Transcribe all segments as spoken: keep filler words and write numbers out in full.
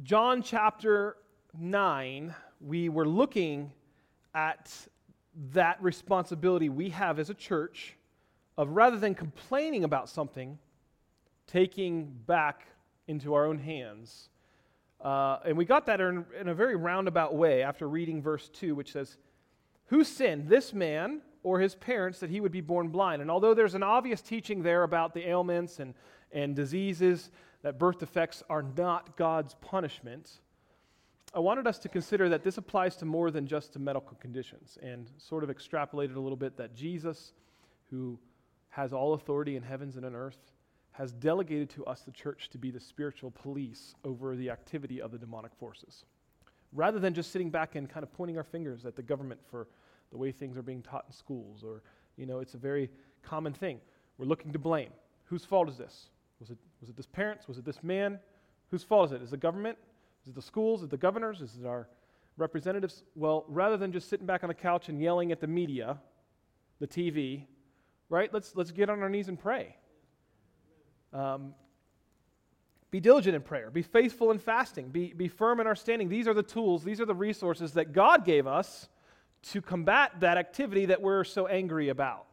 John chapter nine, we were looking at that responsibility we have as a church of, rather than complaining about something, taking back into our own hands. Uh, and we got that in, in a very roundabout way after reading verse two, which says, "Who sinned, this man or his parents, that he would be born blind?" And although there's an obvious teaching there about the ailments and, and diseases, that birth defects are not God's punishment, I wanted us to consider that this applies to more than just to medical conditions, and sort of extrapolated a little bit that Jesus, who has all authority in heavens and on earth, has delegated to us, the church, to be the spiritual police over the activity of the demonic forces. Rather than just sitting back and kind of pointing our fingers at the government for the way things are being taught in schools, or, you know, it's a very common thing. We're looking to blame. Whose fault is this? Was it was it this parents? Was it this man? Whose fault is it? Is it the government? Is it the schools? Is it the governors? Is it our representatives? Well, rather than just sitting back on the couch and yelling at the media, the T V, right? Let's let's get on our knees and pray. Um, be diligent in prayer. Be faithful in fasting. Be, be firm in our standing. These are the tools, these are the resources that God gave us to combat that activity that we're so angry about.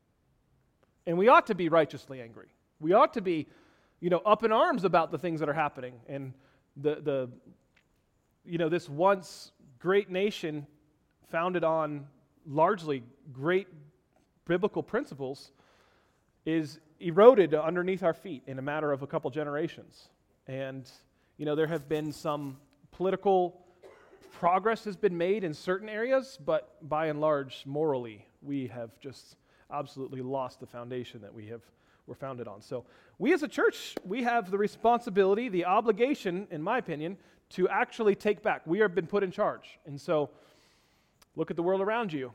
And we ought to be righteously angry. We ought to be, you know, up in arms about the things that are happening. And the, the you know, this once great nation founded on largely great biblical principles is eroded underneath our feet in a matter of a couple generations. And, you know, there have been some political progress has been made in certain areas, but by and large, morally, we have just absolutely lost the foundation that we have were founded on. So we as a church, we have the responsibility, the obligation, in my opinion, to actually take back. We have been put in charge. And so look at the world around you.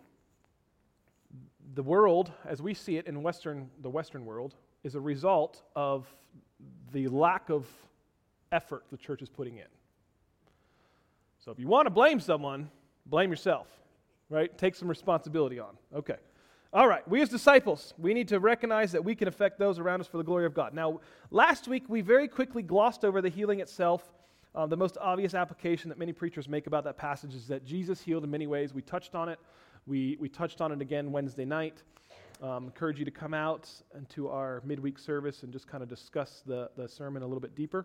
The world, as we see it in Western, the Western world, is a result of the lack of effort the church is putting in. So if you want to blame someone, blame yourself, right? Take some responsibility on. Okay. All right. We as disciples, we need to recognize that we can affect those around us for the glory of God. Now, last week we very quickly glossed over the healing itself. Uh, the most obvious application that many preachers make about that passage is that Jesus healed in many ways. We touched on it. We we touched on it again Wednesday night. Um, encourage you to come out into our midweek service and just kind of discuss the, the sermon a little bit deeper.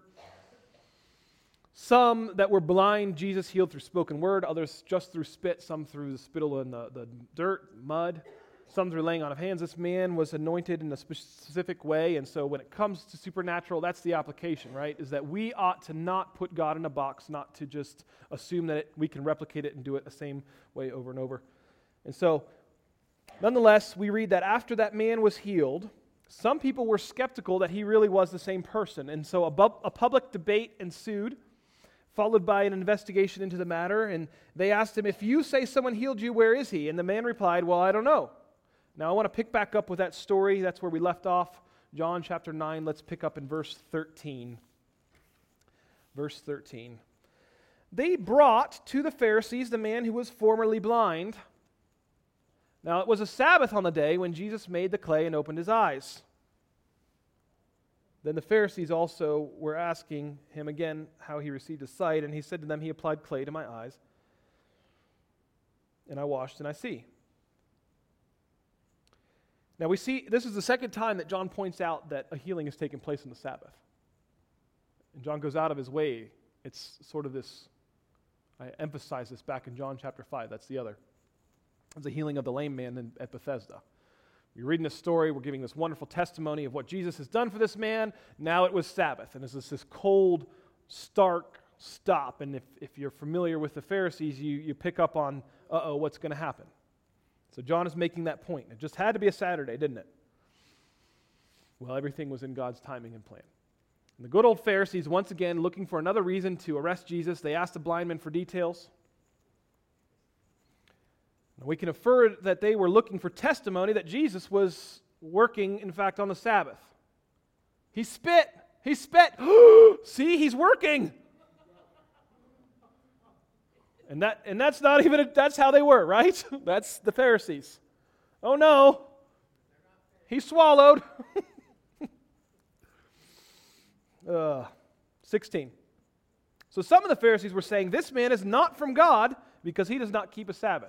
Some that were blind, Jesus healed through spoken word. Others just through spit. Some through the spittle and the, the dirt, mud. Some through laying on of hands. This man was anointed in a specific way, and so when it comes to supernatural, that's the application, right? Is that we ought to not put God in a box, not to just assume that it, we can replicate it and do it the same way over and over. And so, nonetheless, we read that after that man was healed, some people were skeptical that he really was the same person. And so a, bu- a public debate ensued, followed by an investigation into the matter. And they asked him, "If you say someone healed you, where is he?" And the man replied, "Well, I don't know." Now, I want to pick back up with that story. That's where we left off. John chapter nine. Let's pick up in verse thirteen. Verse thirteen. They brought to the Pharisees the man who was formerly blind. Now, it was a Sabbath on the day when Jesus made the clay and opened his eyes. Then the Pharisees also were asking him again how he received his sight, and he said to them, "He applied clay to my eyes, and I washed and I see." Now we see, this is the second time that John points out that a healing has taken place on the Sabbath. And John goes out of his way. It's sort of this, I emphasize this back in John chapter five, that's the other. It's the healing of the lame man in, at Bethesda. We're reading this story, we're giving this wonderful testimony of what Jesus has done for this man. Now it was Sabbath, and it's this, this cold, stark stop. And if, if you're familiar with the Pharisees, you, you pick up on, uh-oh, what's going to happen? So John is making that point. It just had to be a Saturday, didn't it? Well, everything was in God's timing and plan. And the good old Pharisees, once again, looking for another reason to arrest Jesus, they asked the blind man for details. We can infer that they were looking for testimony that Jesus was working, in fact, on the Sabbath. He spit. He spit. See, he's working. And that and that's not even, a, that's how they were, right? That's the Pharisees. Oh no, he swallowed. uh, sixteen. So some of the Pharisees were saying, this man is not from God because he does not keep a Sabbath.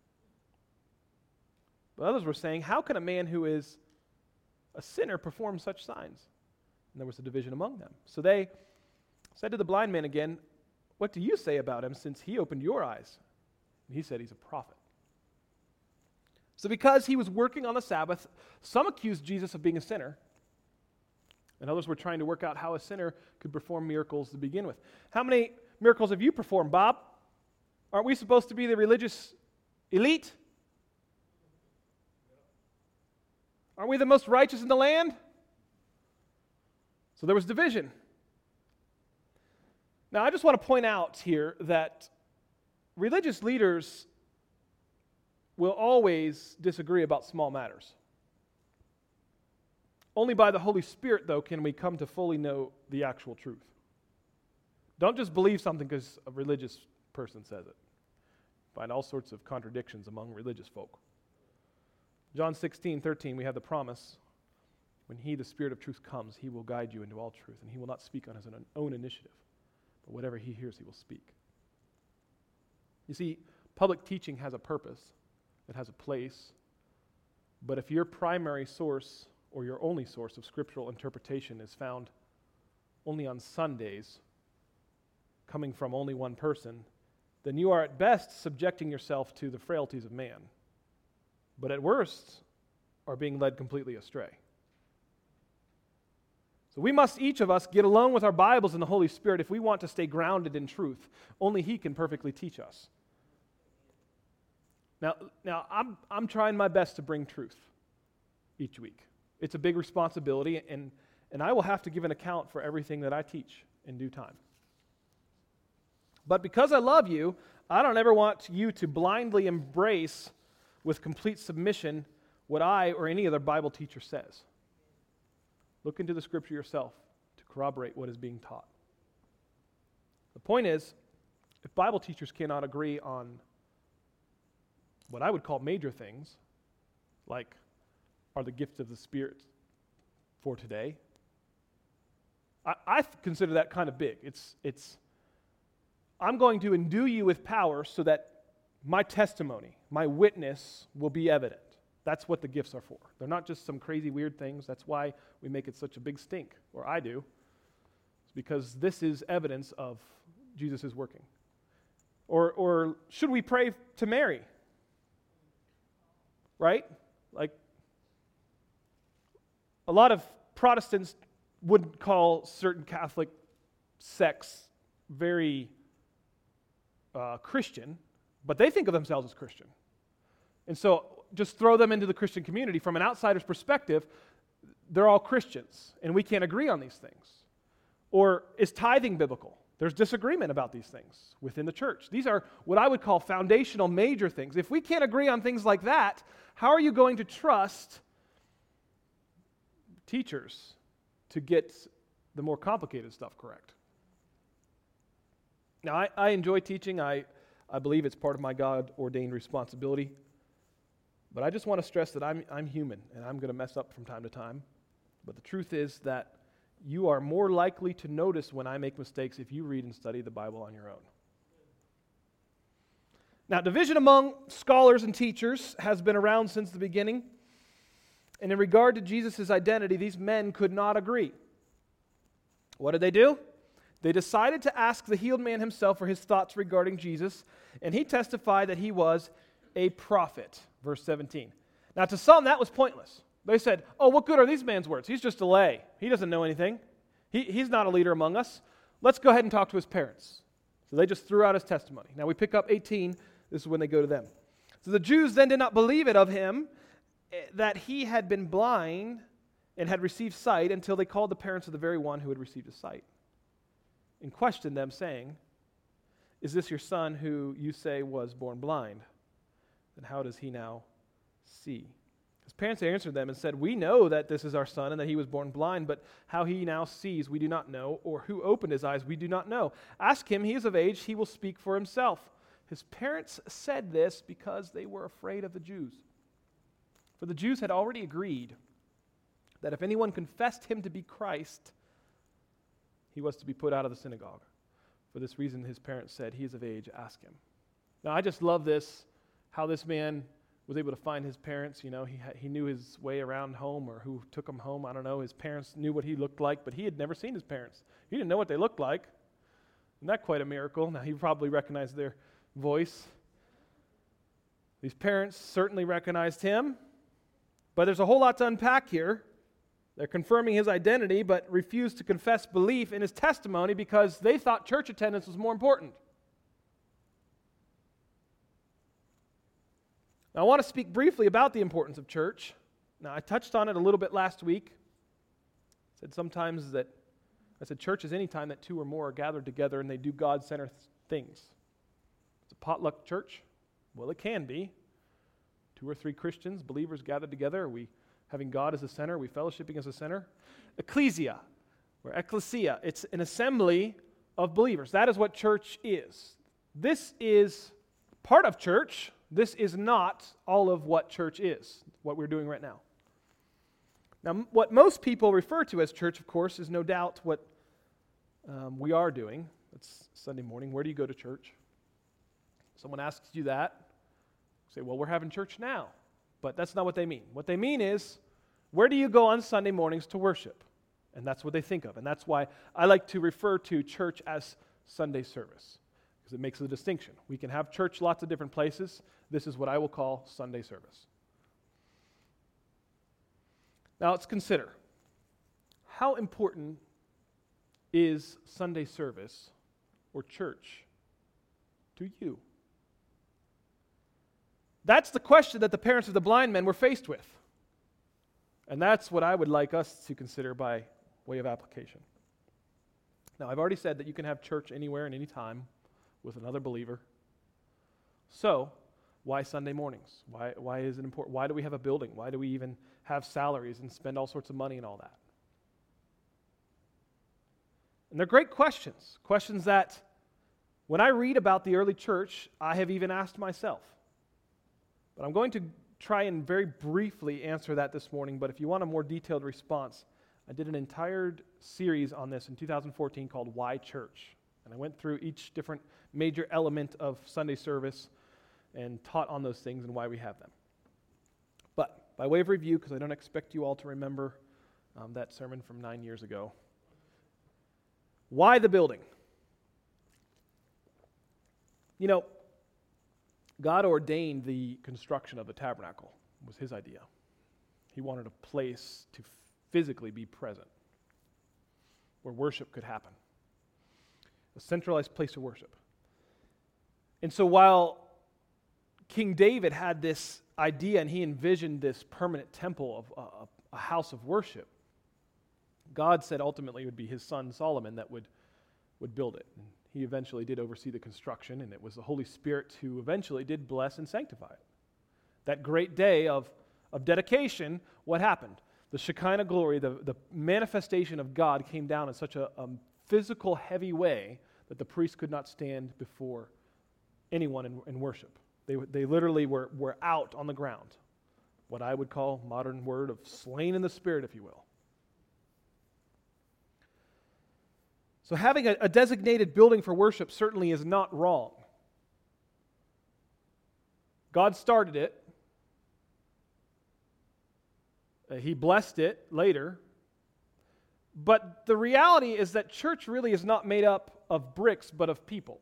But others were saying, how can a man who is a sinner perform such signs? And there was a division among them. So they said to the blind man again, what do you say about him since he opened your eyes? And he said he's a prophet. So because he was working on the Sabbath, some accused Jesus of being a sinner, and others were trying to work out how a sinner could perform miracles to begin with. How many miracles have you performed, Bob? Aren't we supposed to be the religious elite? Aren't we the most righteous in the land? So there was division. Now, I just want to point out here that religious leaders will always disagree about small matters. Only by the Holy Spirit, though, can we come to fully know the actual truth. Don't just believe something because a religious person says it. Find all sorts of contradictions among religious folk. John sixteen, thirteen, we have the promise, when he, the Spirit of truth, comes, he will guide you into all truth, and he will not speak on his own initiative, but whatever he hears, he will speak. You see, public teaching has a purpose. It has a place. But if your primary source or your only source of scriptural interpretation is found only on Sundays, coming from only one person, then you are at best subjecting yourself to the frailties of man, but at worst are being led completely astray. So we must, each of us, get alone with our Bibles and the Holy Spirit if we want to stay grounded in truth. Only He can perfectly teach us. Now, now I'm, I'm trying my best to bring truth each week. It's a big responsibility, and, and I will have to give an account for everything that I teach in due time. But because I love you, I don't ever want you to blindly embrace with complete submission what I or any other Bible teacher says. Look into the Scripture yourself to corroborate what is being taught. The point is, if Bible teachers cannot agree on what I would call major things, like are the gifts of the Spirit for today, I, I consider that kind of big. It's, it's, I'm going to endue you with power so that my testimony, my witness will be evident. That's what the gifts are for. They're not just some crazy weird things. That's why we make it such a big stink, or I do. It's because this is evidence of Jesus is working. Or, or should we pray to Mary? Right? Like, a lot of Protestants would call certain Catholic sects very uh, Christian, but they think of themselves as Christian. And so just throw them into the Christian community. From an outsider's perspective, they're all Christians, and we can't agree on these things. Or is tithing biblical? There's disagreement about these things within the church. These are what I would call foundational major things. If we can't agree on things like that, how are you going to trust teachers to get the more complicated stuff correct? Now, I, I enjoy teaching. I, I believe it's part of my God-ordained responsibility. But I just want to stress that I'm, I'm human, and I'm going to mess up from time to time. But the truth is that you are more likely to notice when I make mistakes if you read and study the Bible on your own. Now, division among scholars and teachers has been around since the beginning. And in regard to Jesus' identity, these men could not agree. What did they do? They decided to ask the healed man himself for his thoughts regarding Jesus, and he testified that he was a prophet. Verse seventeen. Now, to some, that was pointless. They said, oh, what good are these man's words? He's just a lay. He doesn't know anything. He, he's not a leader among us. Let's go ahead and talk to his parents. So they just threw out his testimony. Now, we pick up eighteen. This is when they go to them. So the Jews then did not believe it of him that he had been blind and had received sight until they called the parents of the very one who had received his sight and questioned them, saying, is this your son who you say was born blind? Then how does he now see? His parents answered them and said, we know that this is our son and that he was born blind, but how he now sees we do not know, or who opened his eyes we do not know. Ask him, he is of age, he will speak for himself. His parents said this because they were afraid of the Jews. For the Jews had already agreed that if anyone confessed him to be Christ, he was to be put out of the synagogue. For this reason, his parents said, he is of age, ask him. Now, I just love this, how this man was able to find his parents. You know, he ha- he knew his way around home, or who took him home. I don't know. His parents knew what he looked like, but he had never seen his parents. He didn't know what they looked like. Isn't that quite a miracle? Now, he probably recognized their voice. These parents certainly recognized him, but there's a whole lot to unpack here. They're confirming his identity, but refused to confess belief in his testimony because they thought church attendance was more important. Now, I want to speak briefly about the importance of church. Now, I touched on it a little bit last week. I said sometimes that, I said church is any time that two or more are gathered together and they do God-centered things. It's a potluck church. Well, it can be. Two or three Christians, believers gathered together. Are we having God as a center? Are we fellowshipping as a center? Ecclesia, or ecclesia, it's an assembly of believers. That is what church is. This is part of church. This is not all of what church is, what we're doing right now. Now, m- what most people refer to as church, of course, is no doubt what um, we are doing. It's Sunday morning. Where do you go to church? Someone asks you that. You say, well, we're having church now. But that's not what they mean. What they mean is, where do you go on Sunday mornings to worship? And that's what they think of. And that's why I like to refer to church as Sunday service, because it makes a distinction. We can have church lots of different places. This is what I will call Sunday service. Now let's consider, how important is Sunday service or church to you? That's the question that the parents of the blind men were faced with. And that's what I would like us to consider by way of application. Now, I've already said that you can have church anywhere and any time with another believer. So, why Sunday mornings? Why, why is it important? Why do we have a building? Why do we even have salaries and spend all sorts of money and all that? And they're great questions. Questions that, when I read about the early church, I have even asked myself. But I'm going to try and very briefly answer that this morning, but if you want a more detailed response, I did an entire series on this in two thousand fourteen called Why Church? And I went through each different major element of Sunday service and taught on those things and why we have them. But by way of review, because I don't expect you all to remember um, that sermon from nine years ago, why the building? You know, God ordained the construction of the tabernacle. It was his idea. He wanted a place to physically be present, where worship could happen. A centralized place of worship. And so while King David had this idea and he envisioned this permanent temple of uh, a house of worship, God said ultimately it would be his son Solomon that would, would build it. And he eventually did oversee the construction, and it was the Holy Spirit who eventually did bless and sanctify it. That great day of, of dedication, what happened? The Shekinah glory, the, the manifestation of God came down in such a, a physical, heavy way that the priest could not stand before anyone in, in worship. They, they literally were, were out on the ground. What I would call, modern word of slain in the spirit, if you will. So having a, a designated building for worship certainly is not wrong. God started it. Uh, he blessed it later. But the reality is that church really is not made up of bricks, but of people.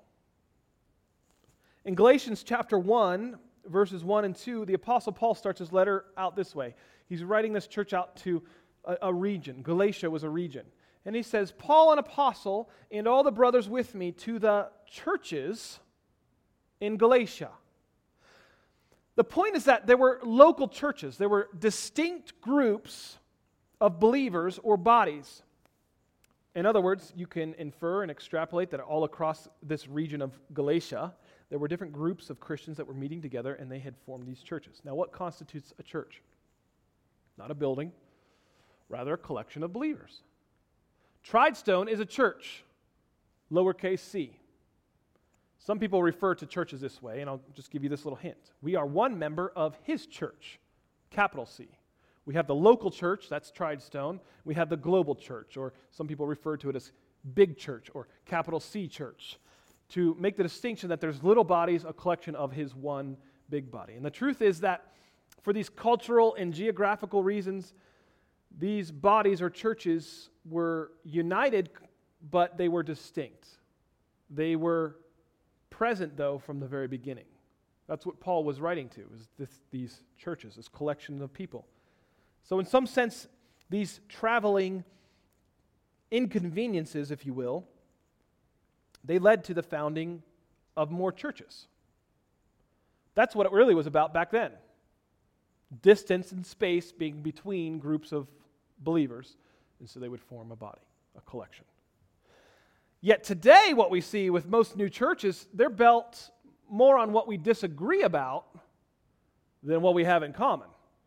In Galatians chapter one, verses one and two, the Apostle Paul starts his letter out this way. He's writing this church out to a, a region. Galatia was a region. And he says, Paul, an apostle, and all the brothers with me to the churches in Galatia. The point is that there were local churches. There were distinct groups of believers or bodies. In other words, you can infer and extrapolate that all across this region of Galatia, there were different groups of Christians that were meeting together and they had formed these churches. Now, what constitutes a church? Not a building, rather a collection of believers. Tridestone is a church, lowercase c. Some people refer to churches this way, and I'll just give you this little hint. We are one member of his church, capital C. We have the local church, that's Tridestone. We have the global church, or some people refer to it as big church or capital C church, to make the distinction that there's little bodies, a collection of his one big body. And the truth is that for these cultural and geographical reasons, these bodies or churches were united, but they were distinct. They were present, though, from the very beginning. That's what Paul was writing to, is this, these churches, this collection of people. So in some sense, these traveling inconveniences, if you will, they led to the founding of more churches. That's what it really was about back then. Distance and space being between groups of believers, and so they would form a body, a collection. Yet today, what we see with most new churches, they're built more on what we disagree about than what we have in common.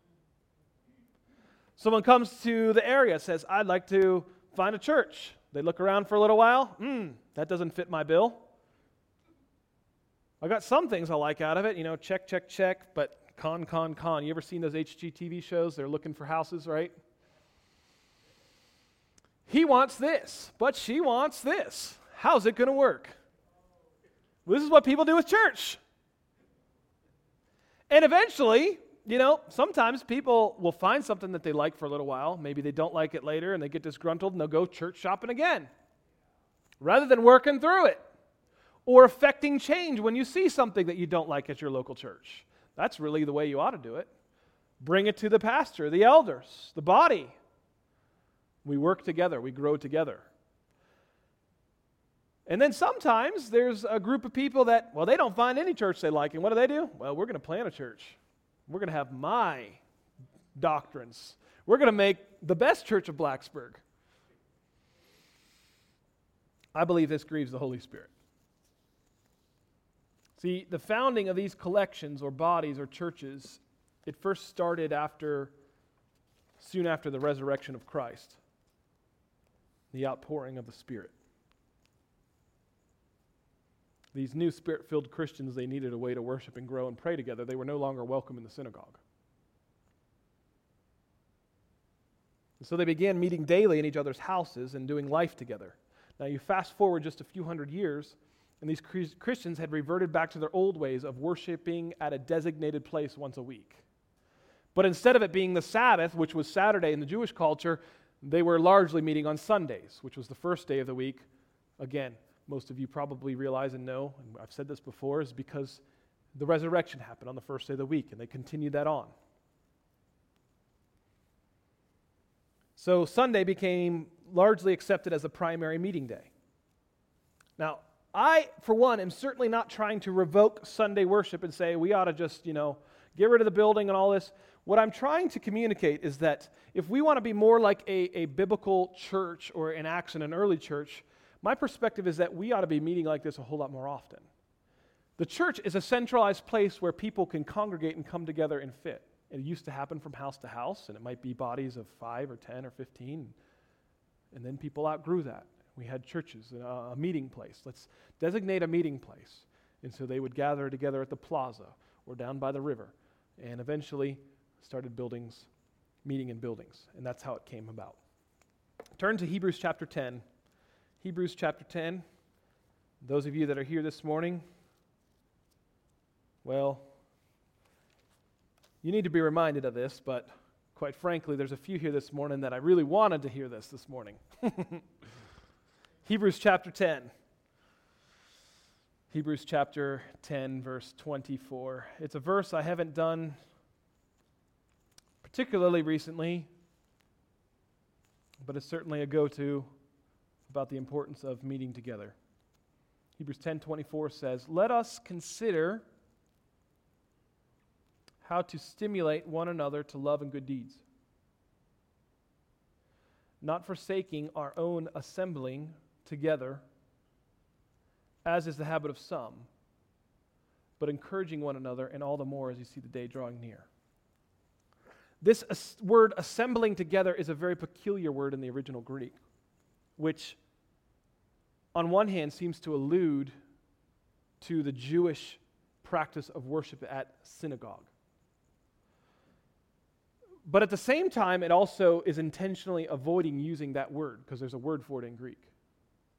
Someone comes to the area, says, I'd like to find a church. They look around for a little while. Hmm, that doesn't fit my bill. I got some things I like out of it, you know, check, check, check, but con, con, con. You ever seen those H G T V shows? They're looking for houses, right? He wants this, but she wants this. How's it going to work? Well, this is what people do with church. And eventually, you know, sometimes people will find something that they like for a little while. Maybe they don't like it later and they get disgruntled and they'll go church shopping again, rather than working through it or affecting change when you see something that you don't like at your local church. That's really the way you ought to do it. Bring it to the pastor, the elders, the body. We work together. We grow together. And then sometimes there's a group of people that, well, they don't find any church they like. And what do they do? Well, we're going to plant a church. We're going to have my doctrines. We're going to make the best church of Blacksburg. I believe this grieves the Holy Spirit. See, the founding of these collections or bodies or churches, it first started after, soon after the resurrection of Christ, the outpouring of the Spirit. These new Spirit-filled Christians, they needed a way to worship and grow and pray together. They were no longer welcome in the synagogue. And so they began meeting daily in each other's houses and doing life together. Now you fast forward just a few hundred years, and these Christians had reverted back to their old ways of worshiping at a designated place once a week. But instead of it being the Sabbath, which was Saturday in the Jewish culture, they were largely meeting on Sundays, which was the first day of the week. Again, most of you probably realize and know, and I've said this before, is because the resurrection happened on the first day of the week, and they continued that on. So Sunday became largely accepted as a primary meeting day. Now, I, for one, am certainly not trying to revoke Sunday worship and say we ought to just, you know, get rid of the building and all this. What I'm trying to communicate is that if we want to be more like a, a biblical church or in Acts in an early church, my perspective is that we ought to be meeting like this a whole lot more often. The church is a centralized place where people can congregate and come together and fit. It used to happen from house to house, and it might be bodies of five or ten or fifteen, and then people outgrew that. We had churches, a, a meeting place. Let's designate a meeting place. And so they would gather together at the plaza or down by the river, and eventually started buildings, meeting in buildings, and that's how it came about. Turn to Hebrews chapter ten. Hebrews chapter ten. Those of you that are here this morning, well, you need to be reminded of this, but quite frankly, there's a few here this morning that I really wanted to hear this this morning. Hebrews chapter ten. Hebrews chapter ten, verse twenty-four. It's a verse I haven't done particularly recently, but it's certainly a go-to about the importance of meeting together. Hebrews ten twenty-four says, "Let us consider how to stimulate one another to love and good deeds, not forsaking our own assembling together, as is the habit of some, but encouraging one another, and all the more as you see the day drawing near." This as- word assembling together is a very peculiar word in the original Greek, which on one hand seems to allude to the Jewish practice of worship at synagogue. But at the same time, it also is intentionally avoiding using that word because there's a word for it in Greek.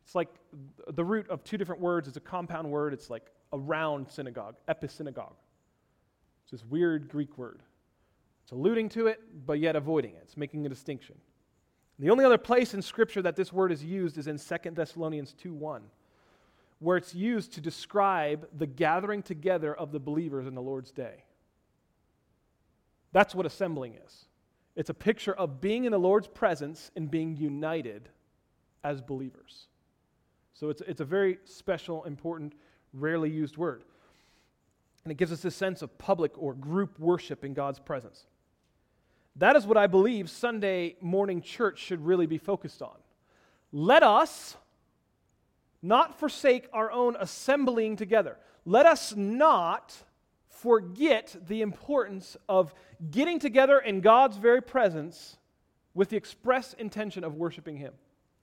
It's like the root of two different words. It's a compound word. It's like around synagogue, episynagogue. It's this weird Greek word. It's alluding to it, but yet avoiding it. It's making a distinction. The only other place in Scripture that this word is used is in Second Thessalonians two one, where it's used to describe the gathering together of the believers in the Lord's day. That's what assembling is. It's a picture of being in the Lord's presence and being united as believers. So it's, it's a very special, important, rarely used word. And it gives us this sense of public or group worship in God's presence. That is what I believe Sunday morning church should really be focused on. Let us not forsake our own assembling together. Let us not forget the importance of getting together in God's very presence with the express intention of worshiping Him.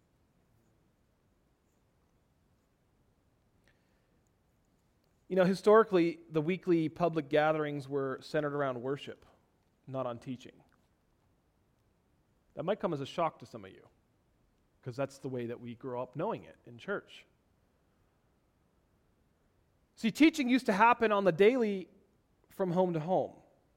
You know, historically, the weekly public gatherings were centered around worship, not on teaching. That might come as a shock to some of you, because that's the way that we grew up knowing it in church. See, teaching used to happen on the daily from home to home.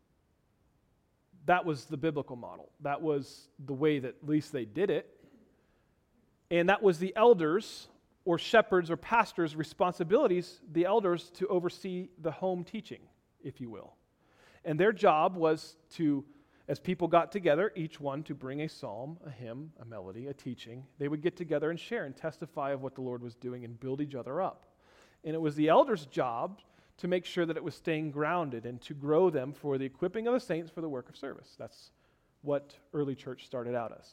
That was the biblical model. That was the way that at least they did it. And that was the elders or shepherds or pastors' responsibilities, the elders, to oversee the home teaching, if you will. And their job was to, as people got together, each one to bring a psalm, a hymn, a melody, a teaching, they would get together and share and testify of what the Lord was doing and build each other up. And it was the elders' job to make sure that it was staying grounded and to grow them for the equipping of the saints for the work of service. That's what early church started out as.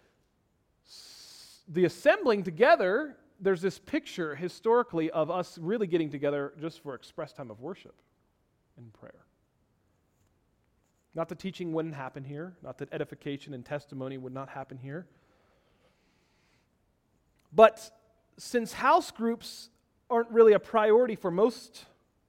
S- the assembling together, there's this picture historically of us really getting together just for express time of worship and prayer. Not that teaching wouldn't happen here, not that edification and testimony would not happen here. But since house groups aren't really a priority for most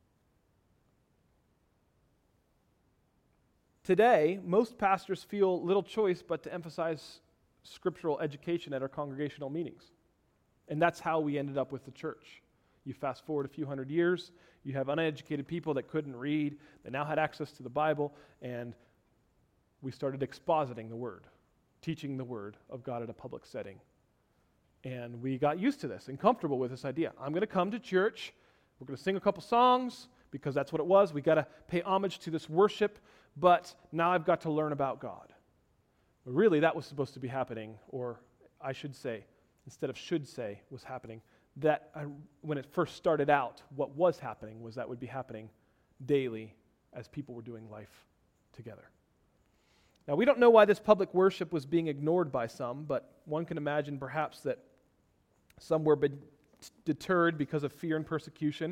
today, most pastors feel little choice but to emphasize scriptural education at our congregational meetings. And that's how we ended up with the church. You fast forward a few hundred years, you have uneducated people that couldn't read, that now had access to the Bible, and we started expositing the Word, teaching the Word of God at a public setting. And we got used to this and comfortable with this idea. I'm going to come to church, we're going to sing a couple songs, because that's what it was. We got to pay homage to this worship, but now I've got to learn about God. But really, that was supposed to be happening, or I should say, instead of should say, was happening. That I, when it first started out, what was happening was that would be happening daily as people were doing life together. Now, we don't know why this public worship was being ignored by some, but one can imagine perhaps that some were be- deterred because of fear and persecution.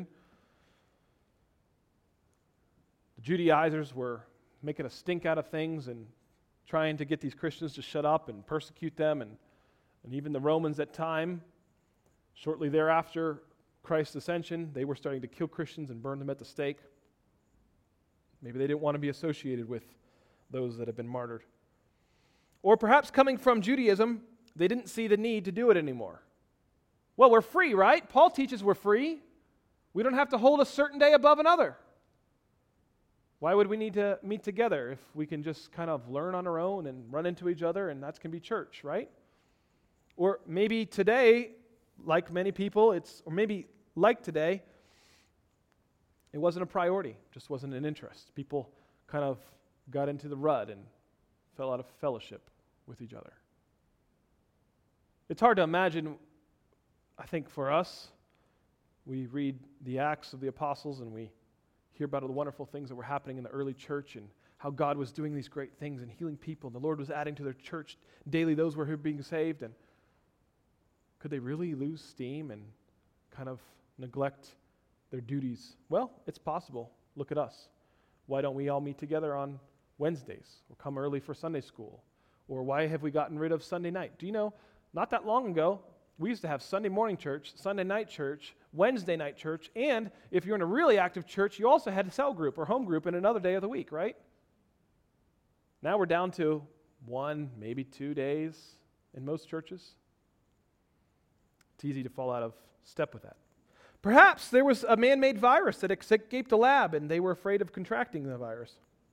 The Judaizers were making a stink out of things and trying to get these Christians to shut up and persecute them, and, and even the Romans at time. Shortly thereafter, Christ's ascension, they were starting to kill Christians and burn them at the stake. Maybe they didn't want to be associated with those that have been martyred. Or perhaps coming from Judaism, they didn't see the need to do it anymore. Well, we're free, right? Paul teaches we're free. We don't have to hold a certain day above another. Why would we need to meet together if we can just kind of learn on our own and run into each other, and that can be church, right? Or maybe today, like many people, it's or maybe like today, it wasn't a priority, just wasn't an interest. People kind of got into the rut and fell out of fellowship with each other. It's hard to imagine, I think for us, we read the Acts of the Apostles and we hear about all the wonderful things that were happening in the early church and how God was doing these great things and healing people, and the Lord was adding to their church daily those who were being saved. And could they really lose steam and kind of neglect their duties? Well, it's possible. Look at us. Why don't we all meet together on Wednesdays or come early for Sunday school? Or why have we gotten rid of Sunday night? Do you know, not that long ago, we used to have Sunday morning church, Sunday night church, Wednesday night church, and if you're in a really active church, you also had a cell group or home group in another day of the week, right? Now we're down to one, maybe two days in most churches. It's easy to fall out of step with that. Perhaps there was a man-made virus that escaped a lab and they were afraid of contracting the virus.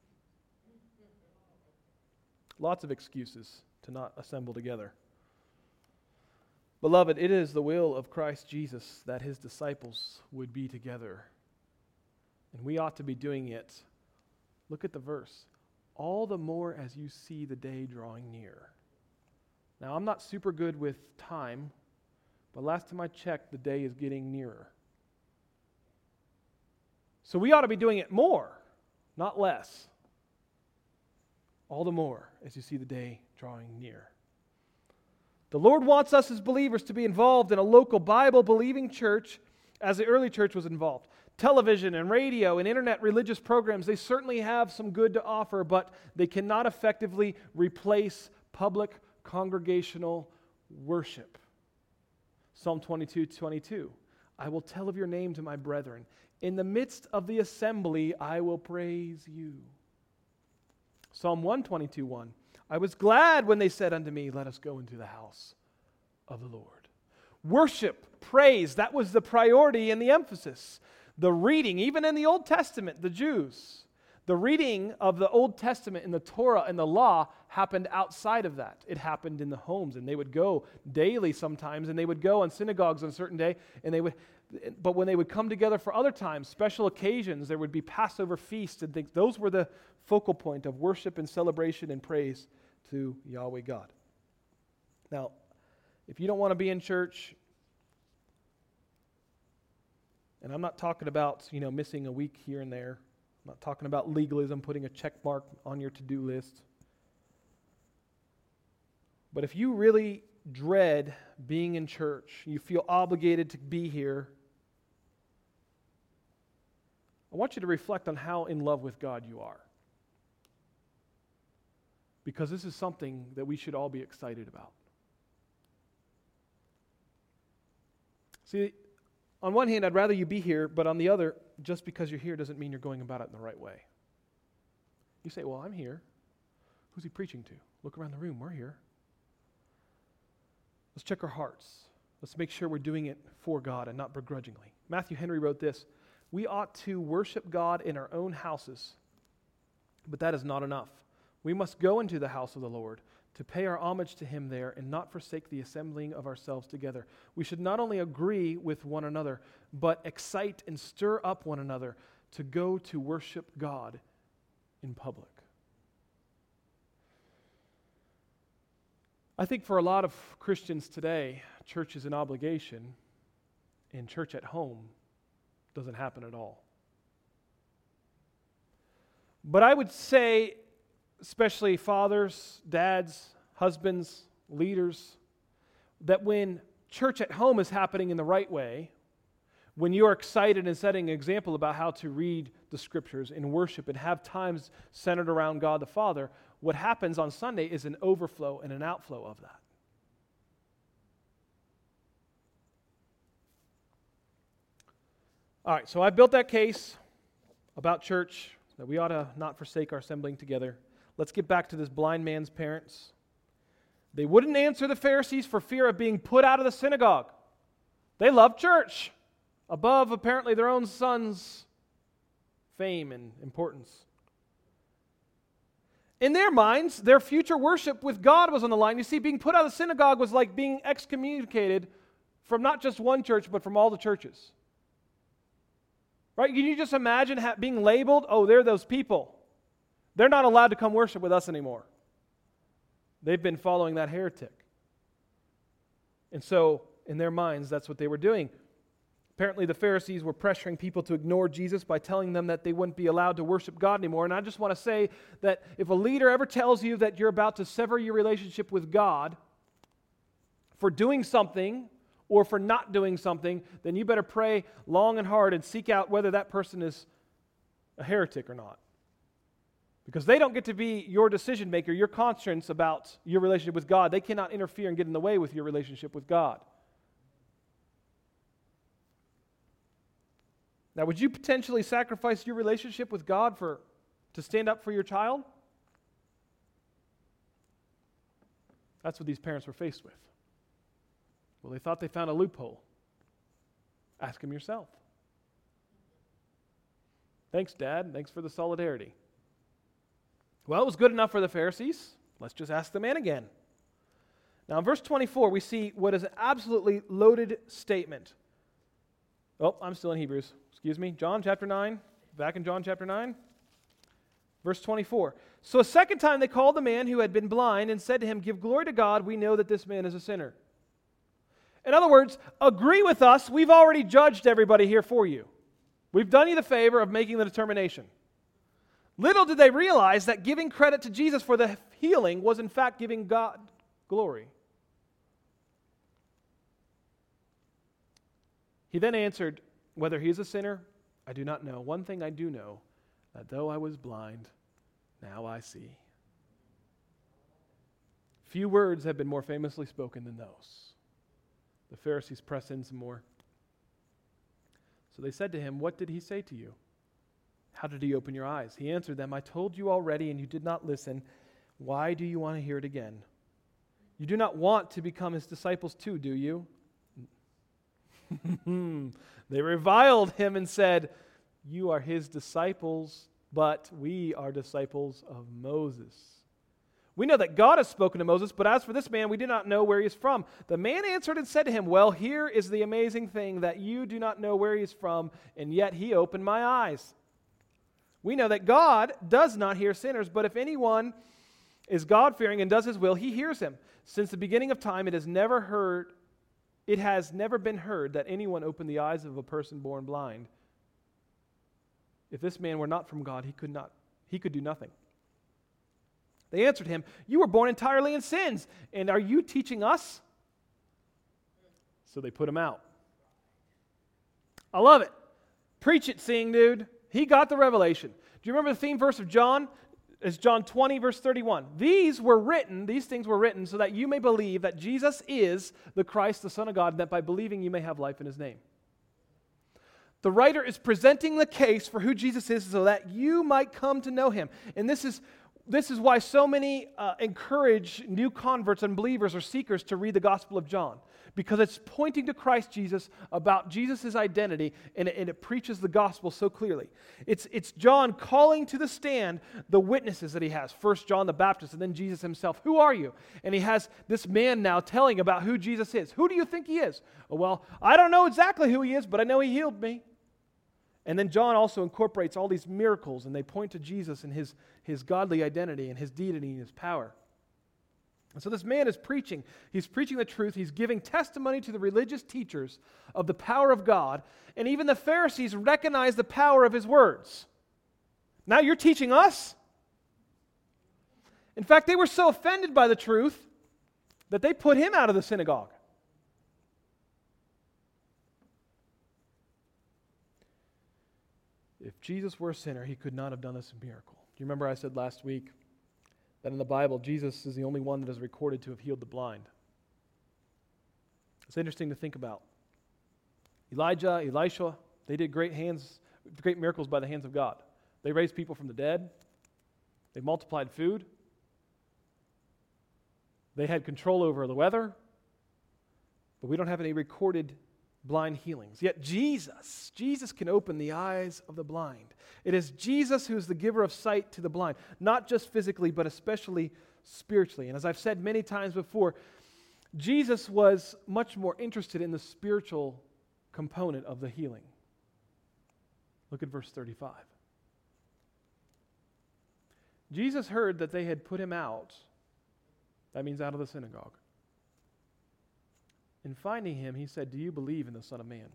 Lots of excuses to not assemble together. Beloved, it is the will of Christ Jesus that his disciples would be together. And we ought to be doing it. Look at the verse. All the more as you see the day drawing near. Now, I'm not super good with time, but last time I checked, the day is getting nearer. So we ought to be doing it more, not less. All the more as you see the day drawing near. The Lord wants us as believers to be involved in a local Bible-believing church as the early church was involved. Television and radio and internet religious programs, they certainly have some good to offer, but they cannot effectively replace public congregational worship. Psalm twenty-two twenty-two, I will tell of your name to my brethren. In the midst of the assembly, I will praise you. Psalm one twenty-two one, I was glad when they said unto me, let us go into the house of the Lord. Worship, praise, that was the priority and the emphasis. The reading, even in the Old Testament, the Jews, the reading of the Old Testament in the Torah and the law happened outside of that. It happened in the homes, and they would go daily sometimes, and they would go on synagogues on a certain day, and they would, but when they would come together for other times, special occasions, there would be Passover feasts and things. Those were the focal point of worship and celebration and praise to Yahweh God. Now, if you don't want to be in church, and I'm not talking about, you know, missing a week here and there. I'm not talking about legalism, putting a check mark on your to-do list. But if you really dread being in church, you feel obligated to be here, I want you to reflect on how in love with God you are. Because this is something that we should all be excited about. See, on one hand, I'd rather you be here, but on the other, just because you're here doesn't mean you're going about it in the right way. You say, well, I'm here. Who's he preaching to? Look around the room. We're here. Let's check our hearts. Let's make sure we're doing it for God and not begrudgingly. Matthew Henry wrote this, we ought to worship God in our own houses, but that is not enough. We must go into the house of the Lord to pay our homage to him there and not forsake the assembling of ourselves together. We should not only agree with one another, but excite and stir up one another to go to worship God in public. I think for a lot of Christians today, church is an obligation, and church at home doesn't happen at all. But I would say, especially fathers, dads, husbands, leaders, that when church at home is happening in the right way, when you are excited and setting an example about how to read the scriptures and worship and have times centered around God the Father, what happens on Sunday is an overflow and an outflow of that. All right, so I built that case about church, that we ought to not forsake our assembling together. Let's get back to this blind man's parents. They wouldn't answer the Pharisees for fear of being put out of the synagogue. They loved church above, apparently, their own son's fame and importance. In their minds, their future worship with God was on the line. You see, being put out of the synagogue was like being excommunicated from not just one church, but from all the churches. Right? Can you just imagine ha- being labeled, oh, they're those people. They're not allowed to come worship with us anymore. They've been following that heretic. And so, in their minds, that's what they were doing. Apparently, the Pharisees were pressuring people to ignore Jesus by telling them that they wouldn't be allowed to worship God anymore. And I just want to say that if a leader ever tells you that you're about to sever your relationship with God for doing something or for not doing something, then you better pray long and hard and seek out whether that person is a heretic or not. Because they don't get to be your decision maker, your conscience about your relationship with God. They cannot interfere and get in the way with your relationship with God. Now, would you potentially sacrifice your relationship with God for to stand up for your child? That's what these parents were faced with. Well, they thought they found a loophole. Ask him yourself. Thanks, Dad. Thanks for the solidarity. Well, it was good enough for the Pharisees. Let's just ask the man again. Now, in verse twenty-four, we see what is an absolutely loaded statement. Oh, I'm still in Hebrews. Excuse me. John chapter nine. Back in John chapter nine. Verse twenty-four. So a second time they called the man who had been blind and said to him, "Give glory to God. We know that this man is a sinner." In other words, agree with us. We've already judged everybody here for you. We've done you the favor of making the determination. Little did they realize that giving credit to Jesus for the healing was in fact giving God glory. He then answered, "Whether he is a sinner, I do not know. One thing I do know, that though I was blind, now I see." Few words have been more famously spoken than those. The Pharisees press in some more. So they said to him, "What did he say to you? How did he open your eyes?" He answered them, "I told you already, and you did not listen. Why do you want to hear it again? You do not want to become his disciples too, do you?" They reviled him and said, "You are his disciples, but we are disciples of Moses. We know that God has spoken to Moses, but as for this man, we do not know where he is from." The man answered and said to him, "Well, here is the amazing thing, that you do not know where he is from, and yet he opened my eyes. We know that God does not hear sinners, but if anyone is God-fearing and does his will, he hears him. Since the beginning of time, it has never heard, it has never been heard that anyone opened the eyes of a person born blind. If this man were not from God, he could not, he could do nothing." They answered him, "You were born entirely in sins, and are you teaching us?" So they put him out. I love it. Preach it, seeing dude. He got the revelation. Do you remember the theme verse of John? It's John twenty, verse thirty-one. These were written, these things were written so that you may believe that Jesus is the Christ, the Son of God, and that by believing you may have life in his name. The writer is presenting the case for who Jesus is so that you might come to know him. And this is This is why so many uh, encourage new converts and believers or seekers to read the Gospel of John, because it's pointing to Christ Jesus, about Jesus' identity, and it, and it preaches the gospel so clearly. It's, it's John calling to the stand the witnesses that he has. First John the Baptist, and then Jesus himself. "Who are you?" And he has this man now telling about who Jesus is. "Who do you think he is?" "Oh, well, I don't know exactly who he is, but I know he healed me." And then John also incorporates all these miracles, and they point to Jesus and his, his godly identity and his deity and his power. And so this man is preaching. He's preaching the truth. He's giving testimony to the religious teachers of the power of God, and even the Pharisees recognize the power of his words. Now you're teaching us? In fact, they were so offended by the truth that they put him out of the synagogue. If Jesus were a sinner, he could not have done this miracle. Do you remember I said last week that in the Bible, Jesus is the only one that is recorded to have healed the blind? It's interesting to think about. Elijah, Elisha, they did great hands, great miracles by the hands of God. They raised people from the dead. They multiplied food. They had control over the weather. But we don't have any recorded blind healings. Yet Jesus, Jesus can open the eyes of the blind. It is Jesus who is the giver of sight to the blind, not just physically, but especially spiritually. And as I've said many times before, Jesus was much more interested in the spiritual component of the healing. Look at verse thirty-five. Jesus heard that they had put him out. That means out of the synagogue. In finding him, he said, "Do you believe in the Son of Man?"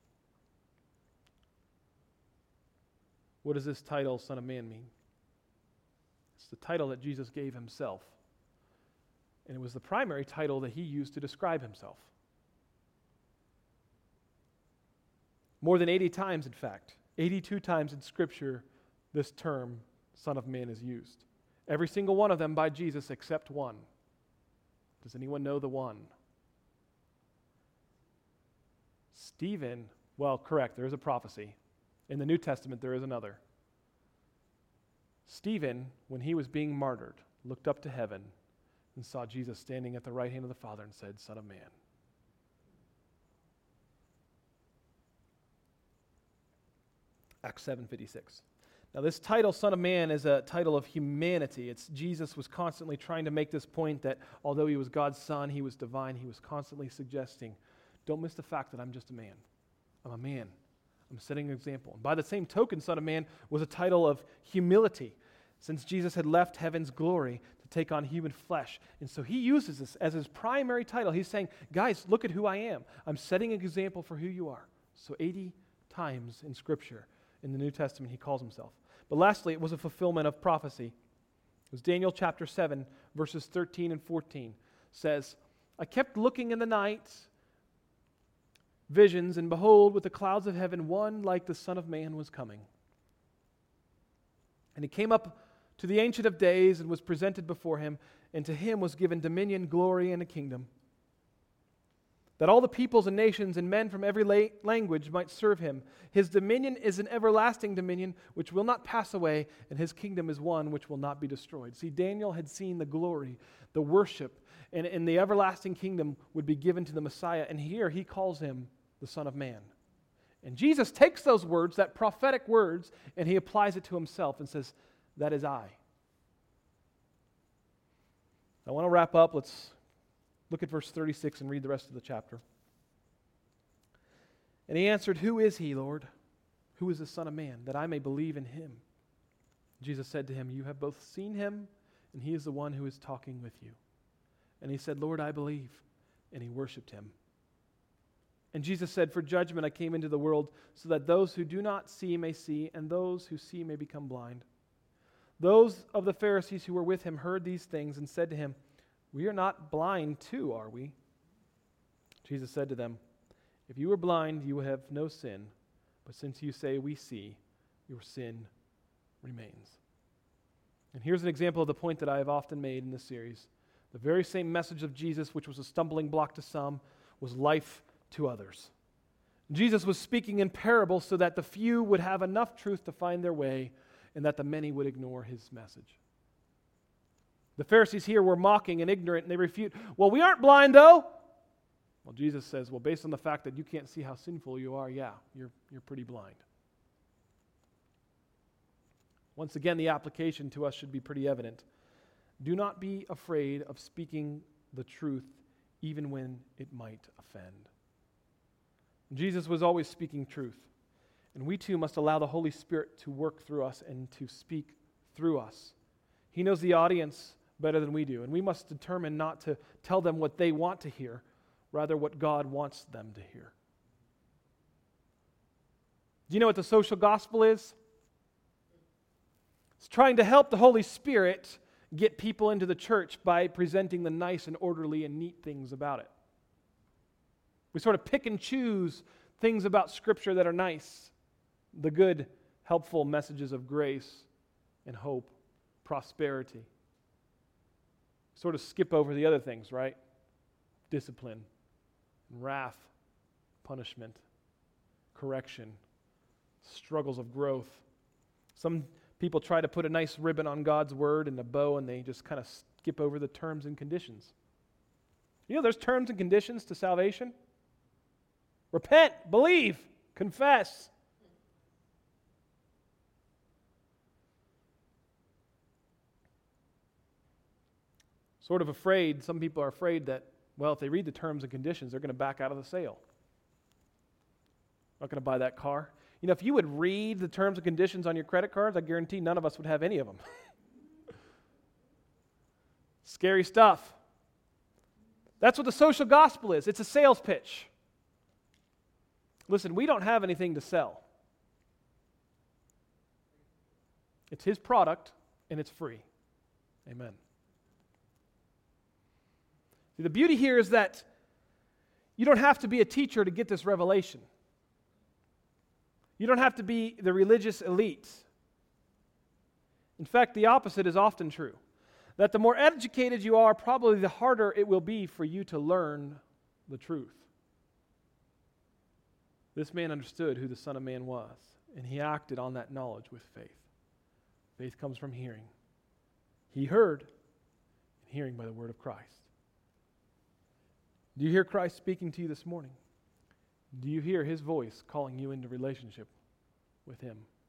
What does this title, Son of Man, mean? It's the title that Jesus gave himself. And it was the primary title that he used to describe himself. More than eighty times, in fact, eighty-two times in Scripture, this term, Son of Man, is used. Every single one of them by Jesus except one. Does anyone know the one? Stephen, well, correct, there is a prophecy. In the New Testament, there is another. Stephen, when he was being martyred, looked up to heaven and saw Jesus standing at the right hand of the Father and said, "Son of Man." Acts seven fifty-six. Now, this title, Son of Man, is a title of humanity. It's Jesus was constantly trying to make this point that although he was God's son, he was divine. He was constantly suggesting, don't miss the fact that I'm just a man. I'm a man. I'm setting an example. And by the same token, Son of Man was a title of humility, since Jesus had left heaven's glory to take on human flesh. And so he uses this as his primary title. He's saying, guys, look at who I am. I'm setting an example for who you are. So eighty times in Scripture, in the New Testament, he calls himself. But lastly, it was a fulfillment of prophecy. It was Daniel chapter seven, verses thirteen and fourteen. Says, I kept looking in the night, visions, and behold, with the clouds of heaven, one like the Son of Man was coming. And he came up to the Ancient of Days and was presented before him, and to him was given dominion, glory, and a kingdom, that all the peoples and nations and men from every la- language might serve him. His dominion is an everlasting dominion which will not pass away, and his kingdom is one which will not be destroyed. See, Daniel had seen the glory, the worship, and, and the everlasting kingdom would be given to the Messiah, and here he calls him the Son of Man. And Jesus takes those words, that prophetic words, and he applies it to himself and says, that is I. I want to wrap up. Let's look at verse thirty-six and read the rest of the chapter. And he answered, who is he, Lord? Who is the Son of Man, that I may believe in him? Jesus said to him, you have both seen him, and he is the one who is talking with you. And he said, Lord, I believe. And he worshipped him. And Jesus said, for judgment I came into the world, so that those who do not see may see, and those who see may become blind. Those of the Pharisees who were with him heard these things and said to him, we are not blind too, are we? Jesus said to them, if you were blind, you would have no sin. But since you say we see, your sin remains. And here's an example of the point that I have often made in this series. The very same message of Jesus, which was a stumbling block to some, was life to others. Jesus was speaking in parables so that the few would have enough truth to find their way and that the many would ignore his message. The Pharisees here were mocking and ignorant, and they refute, well, we aren't blind, though. Well, Jesus says, well, based on the fact that you can't see how sinful you are, yeah, you're, you're pretty blind. Once again, the application to us should be pretty evident. Do not be afraid of speaking the truth, even when it might offend. Jesus was always speaking truth, and we too must allow the Holy Spirit to work through us and to speak through us. He knows the audience better than we do, and we must determine not to tell them what they want to hear, rather what God wants them to hear. Do you know what the social gospel is? It's trying to help the Holy Spirit get people into the church by presenting the nice and orderly and neat things about it. We sort of pick and choose things about Scripture that are nice, the good, helpful messages of grace and hope, prosperity. Sort of skip over the other things, right? Discipline, wrath, punishment, correction, struggles of growth. Some people try to put a nice ribbon on God's word and a bow, and they just kind of skip over the terms and conditions. You know, there's terms and conditions to salvation. Repent, believe, confess. Sort of afraid, some people are afraid that, well, if they read the terms and conditions, they're going to back out of the sale. Not going to buy that car. You know, if you would read the terms and conditions on your credit cards, I guarantee none of us would have any of them. Scary stuff. That's what the social gospel is. It's a sales pitch. Listen, we don't have anything to sell. It's his product, and it's free. Amen. See, the beauty here is that you don't have to be a teacher to get this revelation. You don't have to be the religious elite. In fact, the opposite is often true. That the more educated you are, probably the harder it will be for you to learn the truth. This man understood who the Son of Man was, and he acted on that knowledge with faith. Faith comes from hearing. He heard, and hearing by the word of Christ. Do you hear Christ speaking to you this morning? Do you hear his voice calling you into relationship with Him.